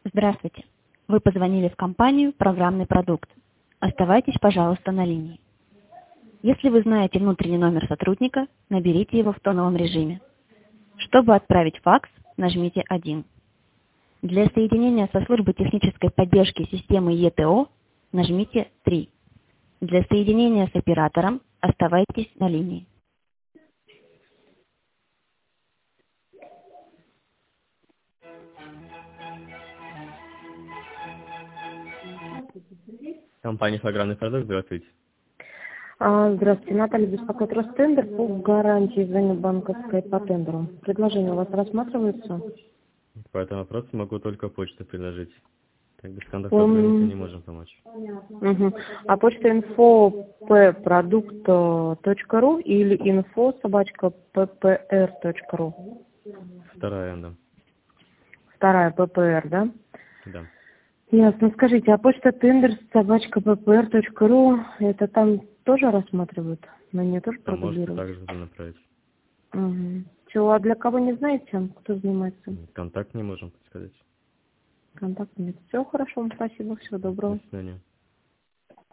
Здравствуйте. Вы позвонили в компанию «Программный продукт». Оставайтесь, пожалуйста, на линии. Если вы знаете внутренний номер сотрудника, наберите его в тоновом режиме. Чтобы отправить факс, нажмите 1. Для соединения со службой технической поддержки системы ЕТО нажмите 3. Для соединения с оператором оставайтесь на линии. Компания «Программный продукт», здравствуйте. Здравствуйте, Наталья беспокоит Ростендер по гарантии звоню банковской по тендеру. Предложение у вас рассматривается? По этому вопросу могу только почту предложить. Так без контактов мы не можем помочь. А почта info.product.ru или info@ppr.ru? Вторая, да. Вторая ppr, да? Да. Ясно. Скажите, а почта tender@ppr.ru, это там тоже рассматривают? На нее тоже Там можете продублировать? также туда направить. Все, а для кого не знаете, кто занимается? Контакт не можем подсказать. Контакт нет. Все хорошо, спасибо, всего До доброго. свидания.